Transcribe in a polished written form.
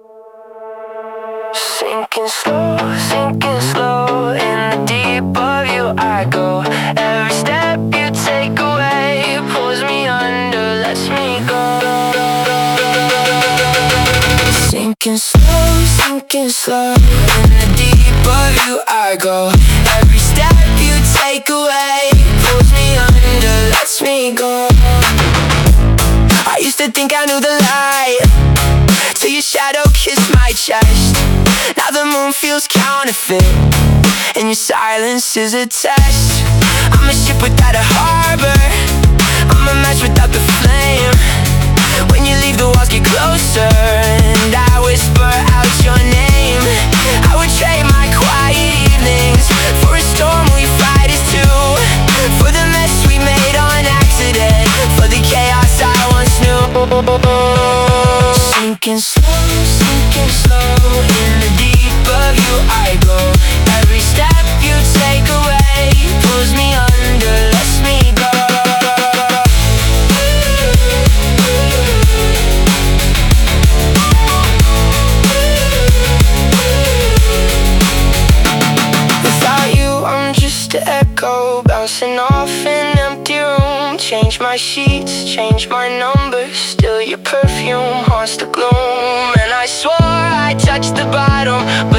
Sinking slow, in the deep of you I go. Every step you take away pulls me under, lets me go. Sinking slow, in the deep of you I go. Every step you take away pulls me under, lets me go. I used to think I knew the light, till your shadow kissed my chest. Now the moon feels counterfeit, and your silence is a test. I'm a ship without a harbor, I'm a match without the flame. When you leave, the walls get closer, and I whisper out your name. I would trade my quiet evenings for a storm we fight as two, for the mess we made on accident, for the chaos I once knew. Sinking slow, in the deep of you I go. Every step you take away pulls me under, lets me go. Without you I'm just an echo, bouncing off an empty room. Change my sheets, change my numbers, still your perfume haunts the gloom. And I swore I'd touch the bottom,